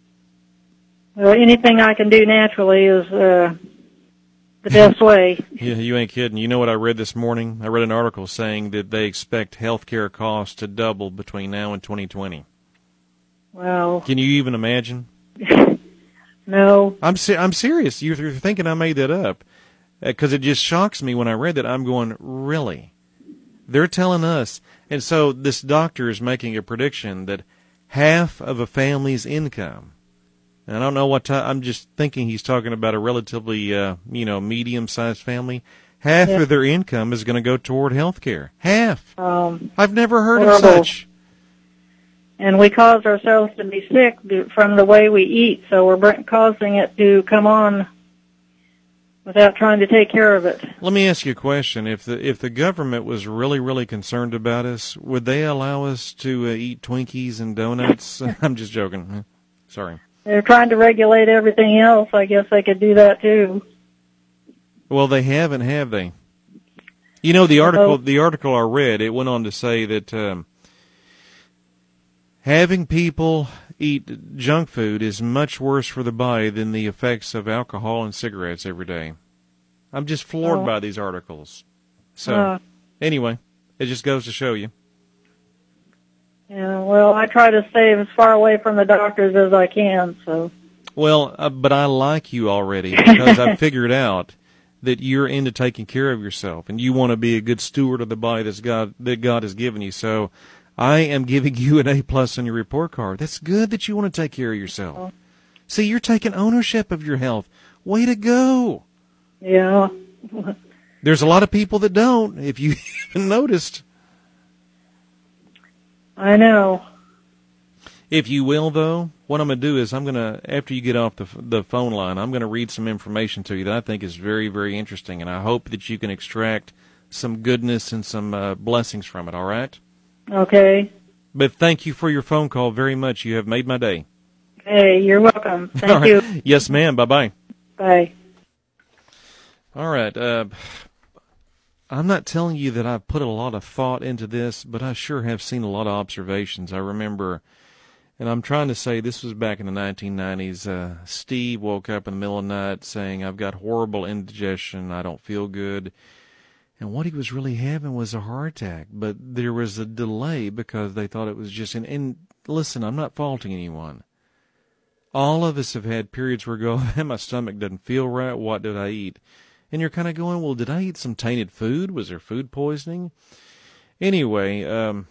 Well, anything I can do naturally is uh, the best way. Yeah, you ain't kidding. You know what I read this morning? I read an article saying that they expect healthcare costs to double between now and twenty twenty. Wow. Can you even imagine? No. I'm se- I'm serious. You're, you're thinking I made that up, because it just shocks me when I read that. I'm going, really? They're telling us. And so this doctor is making a prediction that half of a family's income, and I don't know what time, I'm just thinking he's talking about a relatively, uh, you know, medium-sized family, half Yeah. of their income is going to go toward health care. Half. Um, I've never heard of Horrible. such. and we cause ourselves to be sick from the way we eat, so we're br- causing it to come on without trying to take care of it. Let me ask you a question. If the if the government was really, really concerned about us, would they allow us to uh, eat Twinkies and donuts? I'm just joking. Sorry. They're trying to regulate everything else. I guess they could do that too. Well, they haven't, have they? You know, the article, the article I read, it went on to say that um, having people eat junk food is much worse for the body than the effects of alcohol and cigarettes every day. I'm just floored Oh. by these articles. So, Uh. anyway, it just goes to show you. Yeah, well, I try to stay as far away from the doctors as I can, so. Well, uh, but I like you already because I figured out that you're into taking care of yourself and you want to be a good steward of the body that's God, that God has given you. So I am giving you an A plus on your report card. That's good that you want to take care of yourself. Oh. See, you're taking ownership of your health. Way to go. Yeah. There's a lot of people that don't, if you haven't noticed. I know. If you will, though, what I'm going to do is I'm going to, after you get off the the phone line, I'm going to read some information to you that I think is very, very interesting, and I hope that you can extract some goodness and some uh, blessings from it, all right? Okay. But thank you for your phone call very much. You have made my day. Hey, you're welcome. Thank All right. you. Yes, ma'am. Bye-bye. Bye. All right. Uh, I'm not telling you that I've put a lot of thought into this, but I sure have seen a lot of observations. I remember, and I'm trying to say this was back in the nineteen nineties, uh, Steve woke up in the middle of the night saying, I've got horrible indigestion, I don't feel good. And what he was really having was a heart attack, but there was a delay because they thought it was just, and, and listen, I'm not faulting anyone. All of us have had periods where we go, my stomach doesn't feel right, what did I eat? And you're kind of going, well, did I eat some tainted food? Was there food poisoning? Anyway, um,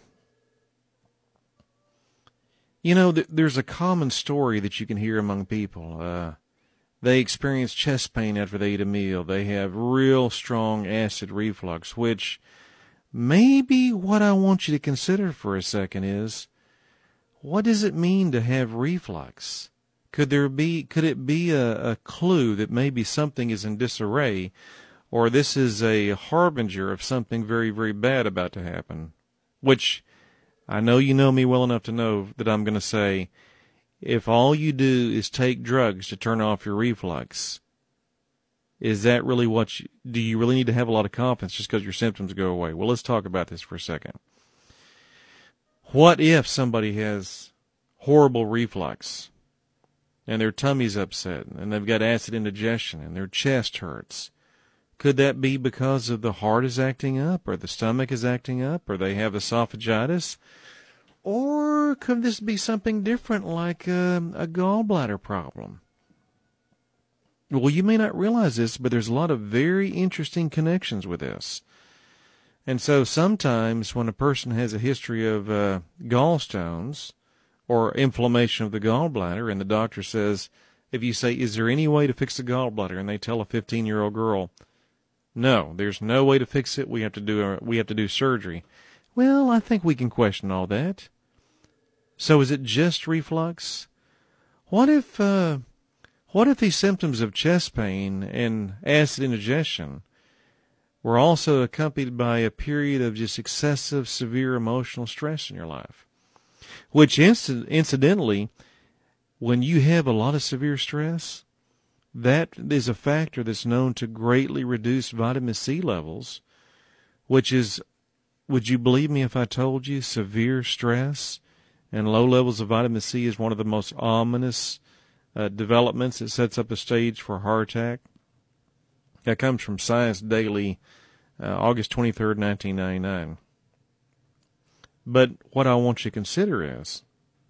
you know, th- there's a common story that you can hear among people. Uh, they experience chest pain after they eat a meal. They have real strong acid reflux, which maybe what I want you to consider for a second is, what does it mean to have reflux? Could there be, could it be a, a clue that maybe something is in disarray, or this is a harbinger of something very, very bad about to happen? Which, I know you know me well enough to know that I'm going to say, if all you do is take drugs to turn off your reflux, is that really what you, do you really need to have a lot of confidence just because your symptoms go away? Well, let's talk about this for a second. What if somebody has horrible reflux, and their tummy's upset, and they've got acid indigestion, and their chest hurts? Could that be because of the heart is acting up, or the stomach is acting up, or they have esophagitis? Or could this be something different, like a, a gallbladder problem? Well, you may not realize this, but there's a lot of very interesting connections with this. And so sometimes when a person has a history of uh, gallstones, or inflammation of the gallbladder, and the doctor says, if you say, is there any way to fix the gallbladder? And they tell a fifteen-year-old girl, no, there's no way to fix it. We have to do a, we have to do surgery. Well, I think we can question all that. So is it just reflux? What if, uh, what if these symptoms of chest pain and acid indigestion were also accompanied by a period of just excessive, severe emotional stress in your life? Which, inc- incidentally, when you have a lot of severe stress, that is a factor that's known to greatly reduce vitamin C levels, which is, would you believe me if I told you, severe stress and low levels of vitamin C is one of the most ominous uh, developments that sets up a stage for a heart attack? That comes from Science Daily, uh, August twenty-third, nineteen ninety-nine. But what I want you to consider is,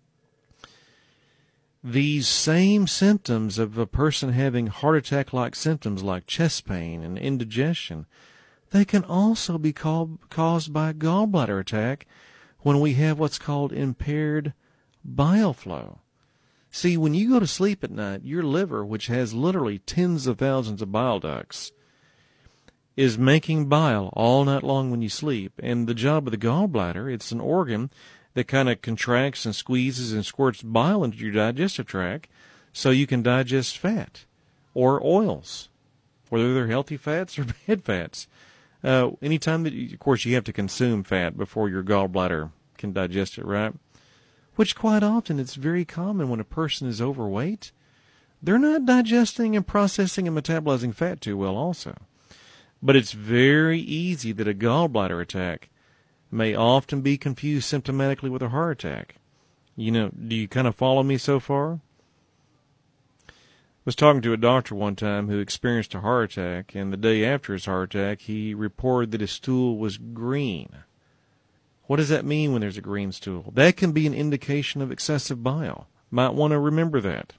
these same symptoms of a person having heart attack-like symptoms like chest pain and indigestion, they can also be called, caused by a gallbladder attack when we have what's called impaired bile flow. See, when you go to sleep at night, your liver, which has literally tens of thousands of bile ducts, is making bile all night long when you sleep. And the job of the gallbladder, it's an organ that kind of contracts and squeezes and squirts bile into your digestive tract so you can digest fat or oils, whether they're healthy fats or bad fats. Uh, anytime that, you, of course, you have to consume fat before your gallbladder can digest it, right? Which quite often it's very common when a person is overweight. They're not digesting and processing and metabolizing fat too well also. But it's very easy that a gallbladder attack may often be confused symptomatically with a heart attack. You know, do you kind of follow me so far? I was talking to a doctor one time who experienced a heart attack, and the day after his heart attack, he reported that his stool was green. What does that mean when there's a green stool? That can be an indication of excessive bile. Might want to remember that.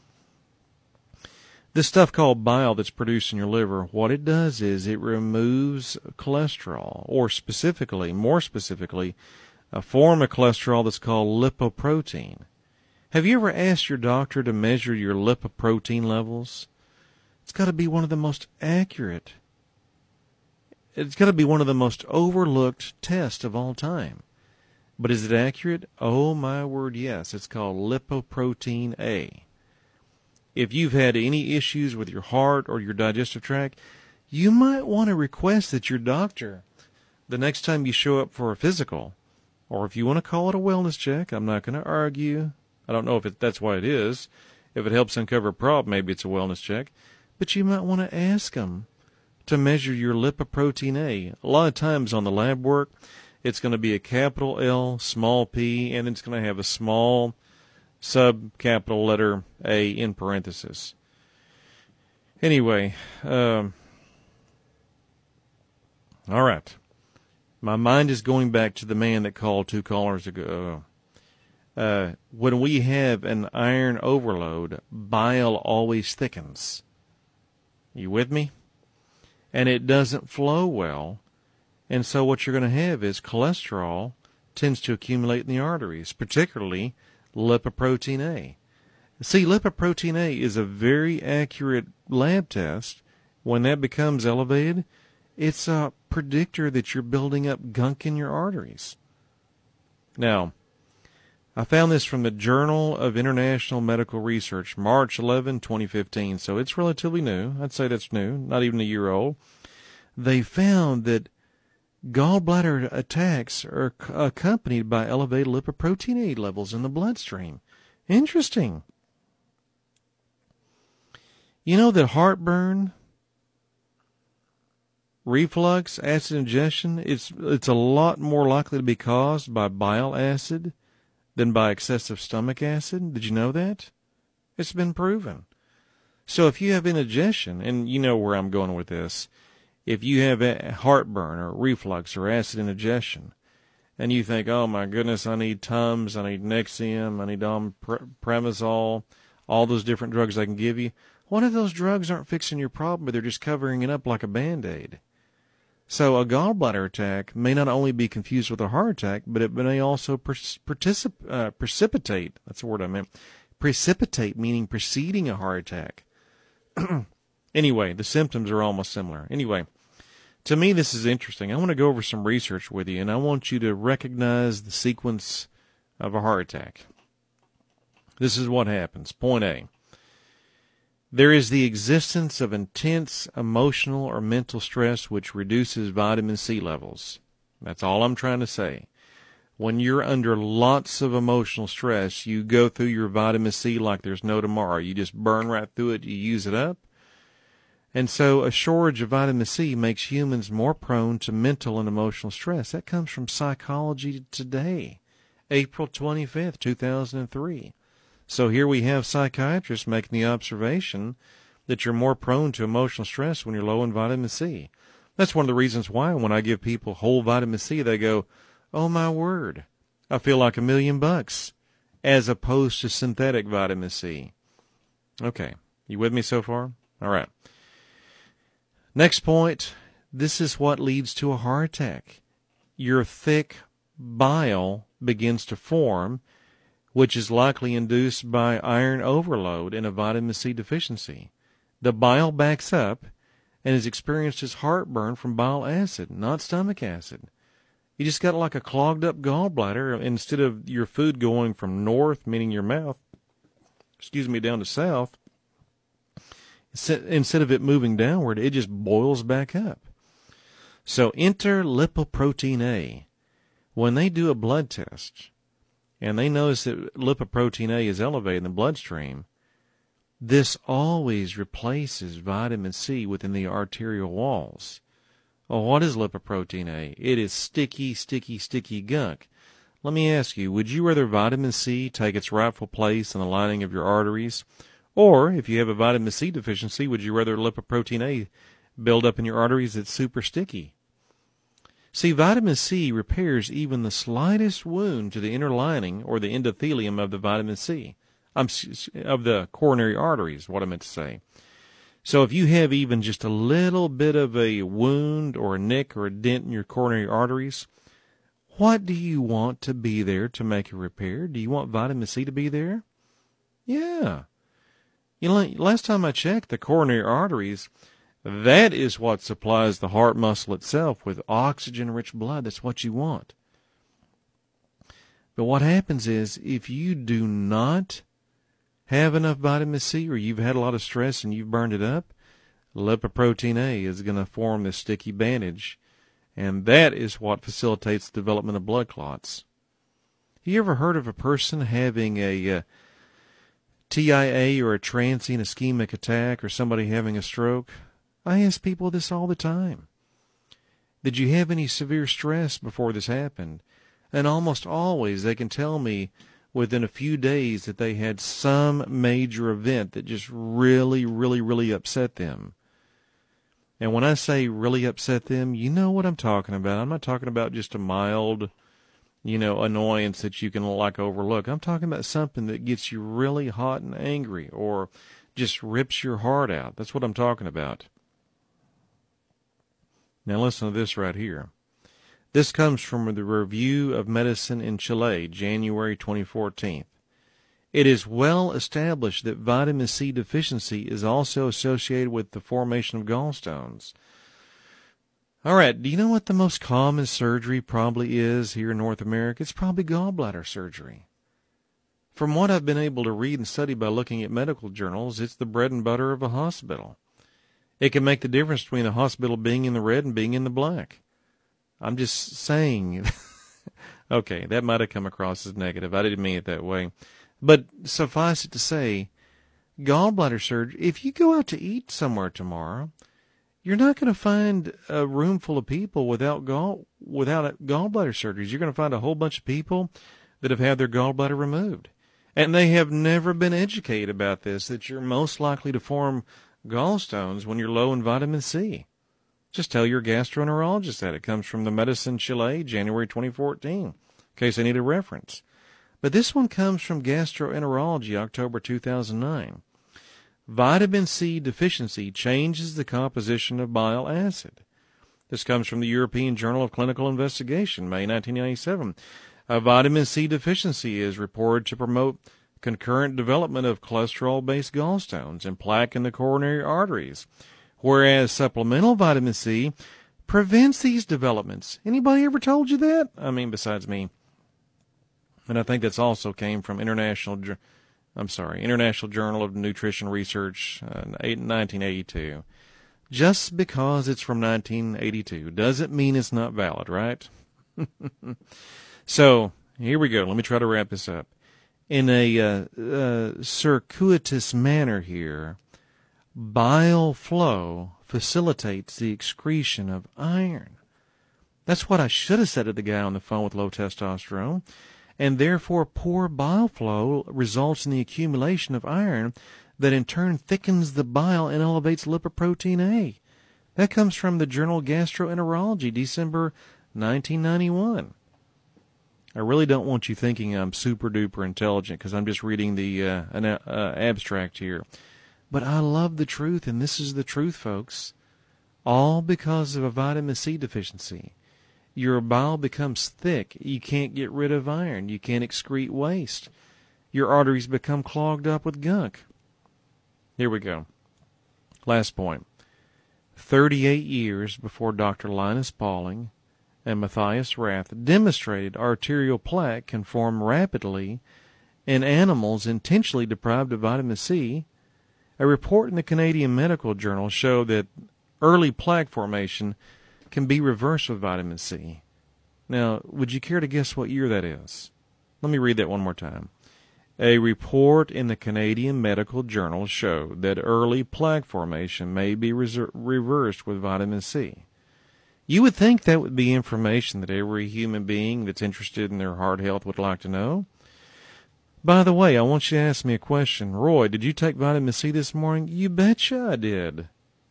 This stuff called bile that's produced in your liver, what it does is it removes cholesterol, or specifically, more specifically, a form of cholesterol that's called lipoprotein. Have you ever asked your doctor to measure your lipoprotein levels? It's got to be one of the most accurate. It's got to be one of the most overlooked tests of all time. But is it accurate? Oh, my word, yes. It's called lipoprotein A. If you've had any issues with your heart or your digestive tract, you might want to request that your doctor, the next time you show up for a physical, or if you want to call it a wellness check, I'm not going to argue. I don't know if it, that's why it is. If it helps uncover a problem, maybe it's a wellness check. But you might want to ask them to measure your lipoprotein A. A lot of times on the lab work, it's going to be a capital L, small p, and it's going to have a small sub-capital letter A in parenthesis. Anyway, um, all right. My mind is going back to the man that called two callers ago. Uh, when we have an iron overload, bile always thickens. You with me? And it doesn't flow well. And so what you're going to have is cholesterol tends to accumulate in the arteries, particularly lipoprotein A. See, lipoprotein A is a very accurate lab test. When that becomes elevated, it's a predictor that you're building up gunk in your arteries. Now, I found this from the Journal of International Medical Research, March eleventh, twenty fifteen, so it's relatively new. I'd say that's new, not even a year old. They found that gallbladder attacks are accompanied by elevated lipoprotein A levels in the bloodstream. Interesting. You know that heartburn, reflux, acid ingestion, it's, it's a lot more likely to be caused by bile acid than by excessive stomach acid. Did you know that? It's been proven. So if you have indigestion, and you know where I'm going with this, if you have heartburn or reflux or acid indigestion, and you think, oh my goodness, I need Tums, I need Nexium, I need Omeprazole, all those different drugs I can give you, what if those drugs aren't fixing your problem, but they're just covering it up like a Band-Aid? So a gallbladder attack may not only be confused with a heart attack, but it may also particip- uh, precipitate, that's the word I meant, precipitate meaning preceding a heart attack. Anyway, the symptoms are almost similar. Anyway, to me this is interesting. I want to go over some research with you, and I want you to recognize the sequence of a heart attack. This is what happens. Point A. There is the existence of intense emotional or mental stress which reduces vitamin C levels. That's all I'm trying to say. When you're under lots of emotional stress, you go through your vitamin C like there's no tomorrow. You just burn right through it. You use it up. And so a shortage of vitamin C makes humans more prone to mental and emotional stress. That comes from Psychology Today, April twenty-fifth, two thousand three. So here we have psychiatrists making the observation that you're more prone to emotional stress when you're low in vitamin C. That's one of the reasons why when I give people whole vitamin C, they go, oh my word, I feel like a million bucks, as opposed to synthetic vitamin C. Okay, you with me so far? All right. Next point, this is what leads to a heart attack. Your thick bile begins to form, which is likely induced by iron overload and a vitamin C deficiency. The bile backs up and is experienced as heartburn from bile acid, not stomach acid. You just got like a clogged up gallbladder. Instead of your food going from north, meaning your mouth, excuse me, down to south, instead of it moving downward, it just boils back up. So enter lipoprotein A. When they do a blood test and they notice that lipoprotein A is elevated in the bloodstream, this always replaces vitamin C within the arterial walls. Well, what is lipoprotein A? It is sticky, sticky, sticky gunk. Let me ask you, would you rather vitamin C take its rightful place in the lining of your arteries? Or, if you have a vitamin C deficiency, would you rather lipoprotein A build up in your arteries that's super sticky? See, vitamin C repairs even the slightest wound to the inner lining or the endothelium of the vitamin C, um, of the coronary arteries, what I meant to say. So if you have even just a little bit of a wound or a nick or a dent in your coronary arteries, what do you want to be there to make a repair? Do you want vitamin C to be there? Yeah. You know, last time I checked, the coronary arteries, that is what supplies the heart muscle itself with oxygen-rich blood. That's what you want. But what happens is, if you do not have enough vitamin C, or you've had a lot of stress and you've burned it up, lipoprotein A is going to form this sticky bandage, and that is what facilitates the development of blood clots. You ever heard of a person having a uh, T I A or a transient ischemic attack, or somebody having a stroke? I ask people this all the time. Did you have any severe stress before this happened? And almost always they can tell me within a few days that they had some major event that just really, really, really upset them. And when I say really upset them, you know what I'm talking about. I'm not talking about just a mild, you know, annoyance that you can like overlook. I'm talking about something that gets you really hot and angry, or just rips your heart out. That's what I'm talking about. Now listen to this right here. This comes from the Review of Medicine in Chile, January twenty fourteen. It is well established that vitamin C deficiency is also associated with the formation of gallstones. All right, do you know what the most common surgery probably is here in North America? It's probably gallbladder surgery. From what I've been able to read and study by looking at medical journals, it's the bread and butter of a hospital. It can make the difference between the hospital being in the red and being in the black. I'm just saying. Okay, that might have come across as negative. I didn't mean it that way. But suffice it to say, gallbladder surgery, if you go out to eat somewhere tomorrow, you're not going to find a room full of people without gall without gallbladder surgeries. You're going to find a whole bunch of people that have had their gallbladder removed. And they have never been educated about this, that you're most likely to form gallstones when you're low in vitamin C. Just tell your gastroenterologist that. It comes from the Medicine Chile, January twenty fourteen, in case they need a reference. But this one comes from Gastroenterology, October two thousand nine. Vitamin C deficiency changes the composition of bile acid. This comes from the European Journal of Clinical Investigation, May nineteen ninety-seven. A vitamin C deficiency is reported to promote concurrent development of cholesterol-based gallstones and plaque in the coronary arteries, whereas supplemental vitamin C prevents these developments. Anybody ever told you that? I mean, besides me. And I think that's also came from International, I'm sorry, International Journal of Nutrition Research, uh, nineteen eighty-two. Just because it's from nineteen eighty-two doesn't mean it's not valid, right? So, here we go. Let me try to wrap this up. In a uh, uh, circuitous manner here, bile flow facilitates the excretion of iron. That's what I should have said to the guy on the phone with low testosterone. And therefore, poor bile flow results in the accumulation of iron that in turn thickens the bile and elevates lipoprotein A. That comes from the journal Gastroenterology, December nineteen ninety-one. I really don't want you thinking I'm super-duper intelligent because I'm just reading the uh, an, uh, abstract here. But I love the truth, and this is the truth, folks. All because of a vitamin C deficiency. Your bile becomes thick. You can't get rid of iron. You can't excrete waste. Your arteries become clogged up with gunk. Here we go. Last point. thirty-eight years before Doctor Linus Pauling and Matthias Rath demonstrated arterial plaque can form rapidly in animals intentionally deprived of vitamin C, a report in the Canadian Medical Journal showed that early plaque formation can be reversed with vitamin C. Now, would you care to guess what year that is? Let me read that one more time. A report in the Canadian Medical Journal showed that early plaque formation may be reser- reversed with vitamin C. You would think that would be information that every human being that's interested in their heart health would like to know. By the way, I want you to ask me a question. Roy, did you take vitamin C this morning? You betcha I did.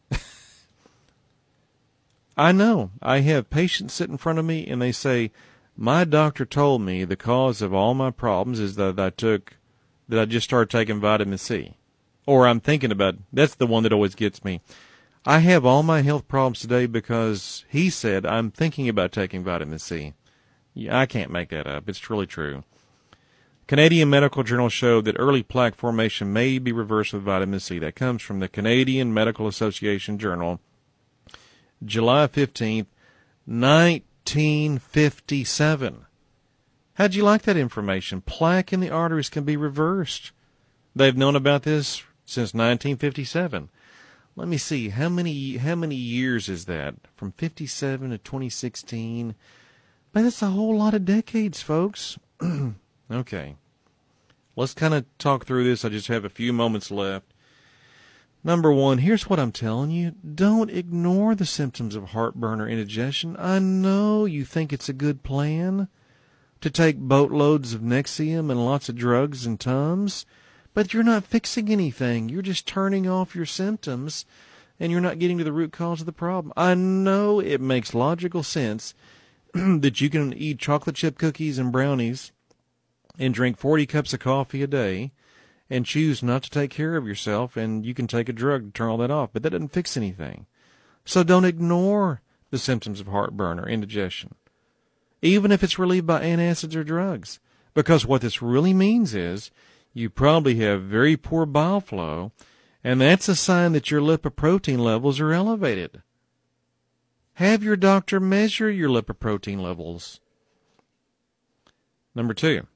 I know. I have patients sit in front of me, and they say, my doctor told me the cause of all my problems is that I took, that I just started taking vitamin C. Or I'm thinking about, that's the one that always gets me. I have all my health problems today because he said I'm thinking about taking vitamin C. Yeah, I can't make that up. It's really true. Canadian Medical Journal showed that early plaque formation may be reversed with vitamin C. That comes from the Canadian Medical Association Journal, July fifteenth, nineteen fifty-seven. How'd you like that information? Plaque in the arteries can be reversed. They've known about this since nineteen fifty-seven. Let me see, how many how many years is that? From fifty-seven to twenty sixteen? But that's a whole lot of decades, folks. Okay. Let's kind of talk through this. I just have a few moments left. Number one, here's what I'm telling you. Don't ignore the symptoms of heartburn or indigestion. I know you think it's a good plan to take boatloads of Nexium and lots of drugs and Tums, but you're not fixing anything. You're just turning off your symptoms, and you're not getting to the root cause of the problem. I know it makes logical sense that you can eat chocolate chip cookies and brownies and drink forty cups of coffee a day and choose not to take care of yourself, and you can take a drug to turn all that off, but that doesn't fix anything. So don't ignore the symptoms of heartburn or indigestion, even if it's relieved by antacids or drugs, because what this really means is you probably have very poor bile flow, and that's a sign that your lipoprotein levels are elevated. Have your doctor measure your lipoprotein levels. Number two,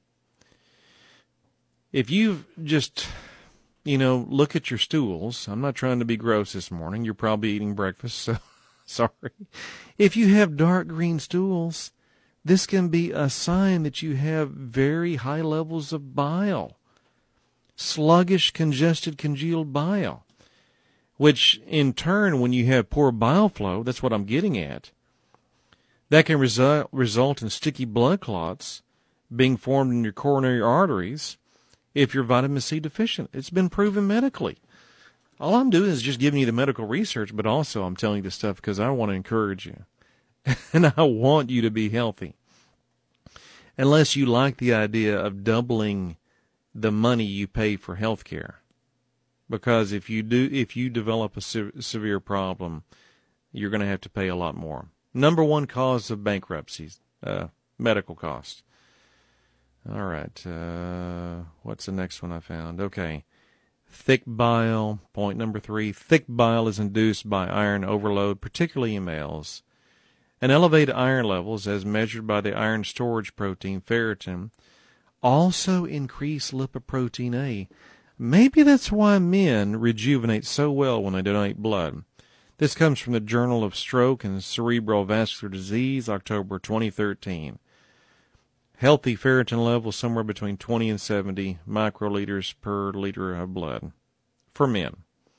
if you just, you know, look at your stools, I'm not trying to be gross this morning. You're probably eating breakfast, so sorry. If you have dark green stools, this can be a sign that you have very high levels of bile. Sluggish, congested, congealed bile, which in turn, when you have poor bile flow, that's what I'm getting at, that can result, result in sticky blood clots being formed in your coronary arteries if you're vitamin C deficient. It's been proven medically. All I'm doing is just giving you the medical research, but also I'm telling you this stuff because I want to encourage you, and I want you to be healthy. Unless you like the idea of doubling the money you pay for health care. Because if you do, if you develop a se- severe problem, you're going to have to pay a lot more. Number one cause of bankruptcies, uh, medical costs. All right. Uh, what's the next one I found? Okay. Thick bile, point number three. Thick bile is induced by iron overload, particularly in males. And elevated iron levels, as measured by the iron storage protein, ferritin, also increase lipoprotein A. Maybe that's why men rejuvenate so well when they donate blood. This comes from the Journal of Stroke and Cerebral Vascular Disease, October twenty thirteen. Healthy ferritin levels somewhere between twenty and seventy microliters per liter of blood for men.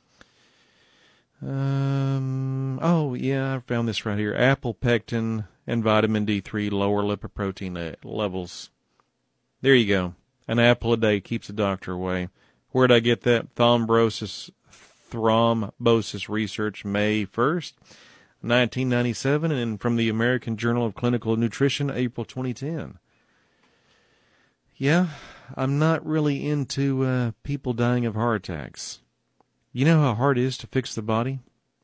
Um. Oh, yeah, I found this right here. Apple pectin and vitamin D three lower lipoprotein levels. There you go. An apple a day keeps the doctor away. Where'd I get that? Thrombosis, thrombosis research, May first, nineteen ninety-seven, and from the American Journal of Clinical Nutrition, April twenty ten. Yeah, I'm not really into uh, people dying of heart attacks. You know how hard it is to fix the body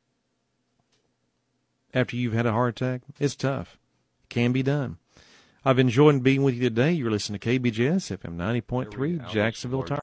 after you've had a heart attack? It's tough. It can be done. I've enjoyed being with you today. You're listening to K B J S F M ninety point three, Jacksonville, Tennessee.